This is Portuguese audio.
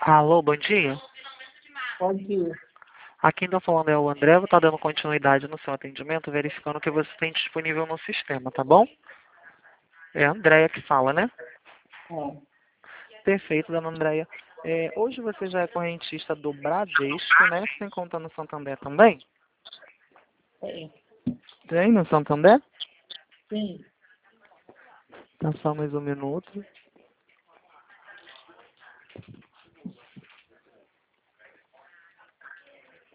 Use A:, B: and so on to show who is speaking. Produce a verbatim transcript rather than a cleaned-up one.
A: Alô, bom dia.
B: Bom dia.
A: Aqui quem está falando é o André, vou estar dando continuidade no seu atendimento, verificando o que você tem disponível no sistema, tá bom? É a Andréia que fala, né?
B: É,
A: Perfeito, dona Andréia. É, hoje você já é correntista do Bradesco, né? Você tem conta no Santander também?
B: tem.
A: Tem no Santander?
B: Sim.
A: Tá só mais um minuto.